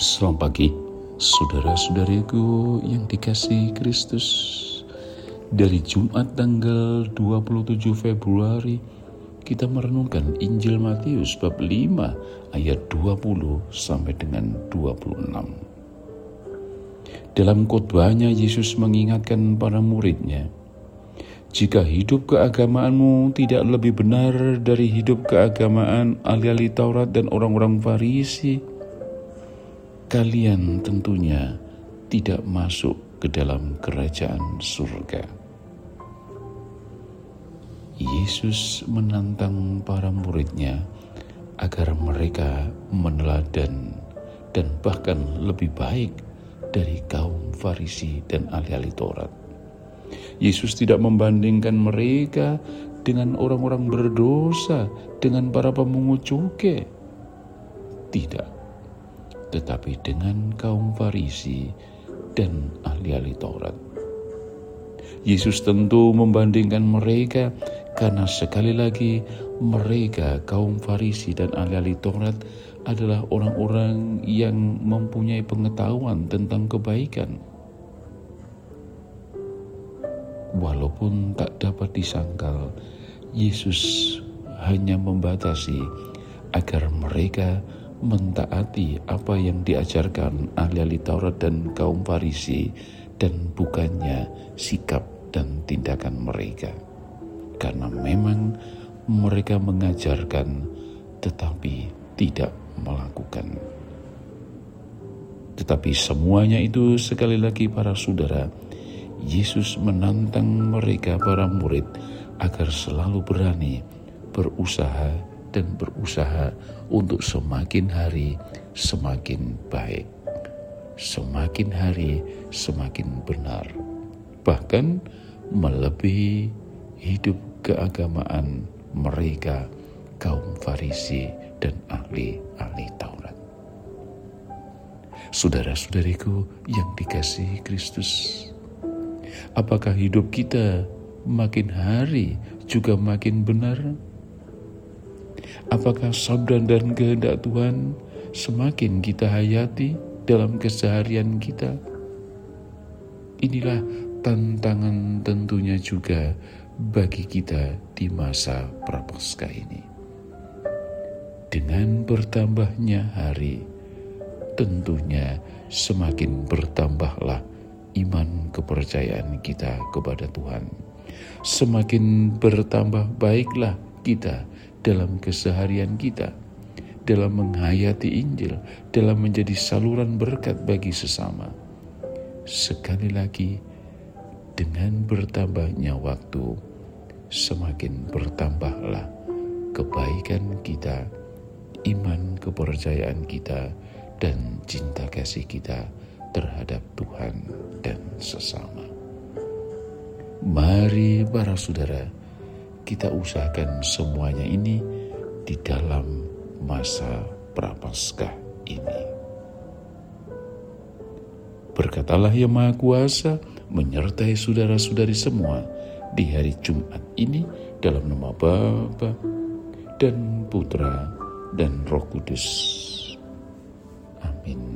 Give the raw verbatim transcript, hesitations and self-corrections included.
Selamat pagi, saudara-saudariku yang dikasihi Kristus. Dari Jumat tanggal dua puluh tujuh Februari, kita merenungkan Injil Matius bab lima ayat dua puluh sampai dengan dua puluh enam. Dalam khotbahnya Yesus mengingatkan para muridnya, jika hidup keagamaanmu tidak lebih benar dari hidup keagamaan ahli-ahli Taurat dan orang-orang Farisi, kalian tentunya tidak masuk ke dalam kerajaan surga. Yesus menantang para muridnya agar mereka meneladan dan bahkan lebih baik dari kaum Farisi dan ahli-ahli Taurat. Yesus tidak membandingkan mereka dengan orang-orang berdosa, dengan para pemungut cukai. Tidak. Tetapi dengan kaum Farisi dan ahli-ahli Taurat. Yesus tentu membandingkan mereka karena sekali lagi mereka kaum Farisi dan ahli-ahli Taurat adalah orang-orang yang mempunyai pengetahuan tentang kebaikan. Walaupun tak dapat disangkal, Yesus hanya membatasi agar mereka mentaati apa yang diajarkan ahli-ahli Taurat dan kaum Farisi dan bukannya sikap dan tindakan mereka. Karena memang mereka mengajarkan tetapi tidak melakukan. Tetapi semuanya itu sekali lagi para saudara, Yesus menantang mereka para murid agar selalu berani berusaha dan berusaha untuk semakin hari semakin baik, semakin hari semakin benar, bahkan melebihi hidup keagamaan mereka kaum Farisi dan ahli-ahli Taurat. Saudara-saudariku yang dikasihi Kristus, apakah hidup kita makin hari juga makin benar? Apakah sabda dan kehendak Tuhan semakin kita hayati dalam keseharian kita? Inilah tantangan tentunya juga bagi kita di masa Prapaskah ini. Dengan bertambahnya hari, tentunya semakin bertambahlah iman kepercayaan kita kepada Tuhan. Semakin bertambah baiklah kita dalam keseharian kita, dalam menghayati Injil, dalam menjadi saluran berkat bagi sesama. Sekali lagi, dengan bertambahnya waktu, semakin bertambahlah kebaikan kita, iman kepercayaan kita, dan cinta kasih kita terhadap Tuhan dan sesama. Mari para saudara, kita usahakan semuanya ini di dalam masa Prapaskah ini. Berkatalah Yang Maha Kuasa menyertai saudara-saudari semua di hari Jumat ini dalam nama Bapa dan Putra dan Roh Kudus. Amin.